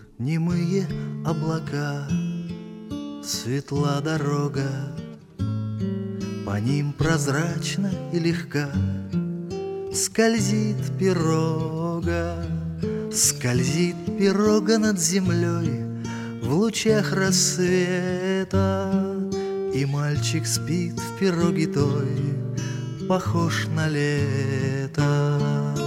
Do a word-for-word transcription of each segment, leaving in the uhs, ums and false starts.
немые облака, светла дорога, по ним прозрачно и легка скользит пирога, скользит пирога над землей в лучах рассвета, и мальчик спит в пироге той, похож на лето.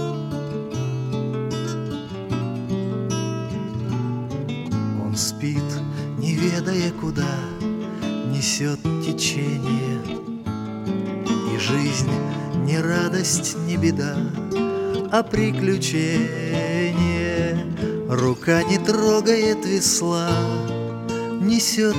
Он спит, не ведая куда несет течение, и жизнь не радость, не беда, а приключение. Рука не трогает весла, несет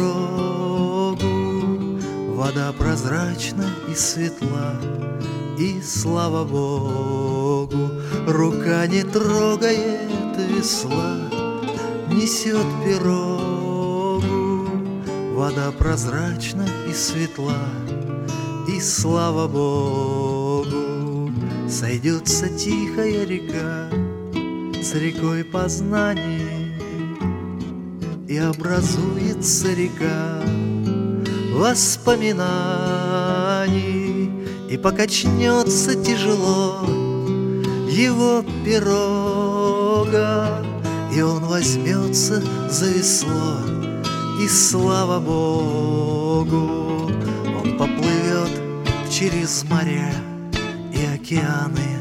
пирогу, вода прозрачна и светла, и слава Богу. Рука не трогает весла, несет пирогу, вода прозрачна и светла, и слава Богу. Сойдется тихая река с рекой познаний, и образуется река воспоминаний, и покачнется тяжело его пирога, и он возьмется за весло, и слава Богу. Он поплывет через моря и океаны,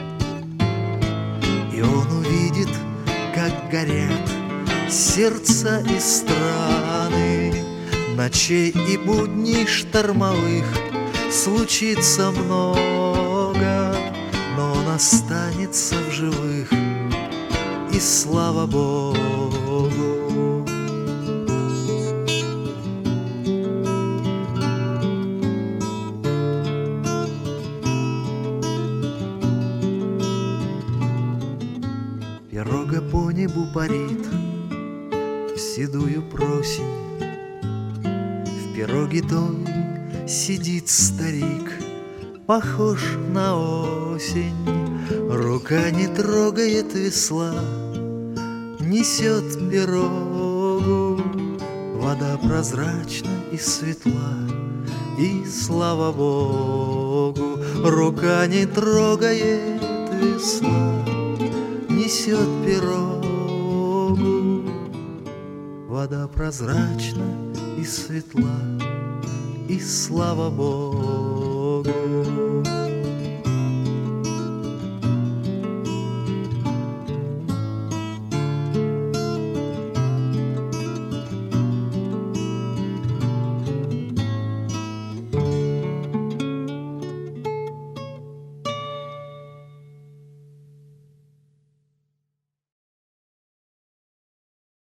и он увидит, как горят сердца и страны. Ночей и будней штормовых случится много, но он останется в живых, и слава Богу. Пирога по небу парит в седую просень, в пироге той сидит старик, похож на осень. Рука не трогает весла, несет пирогу, вода прозрачна и светла, и слава Богу. Рука не трогает весла, несет пирогу, вода прозрачна и светла, и слава Богу.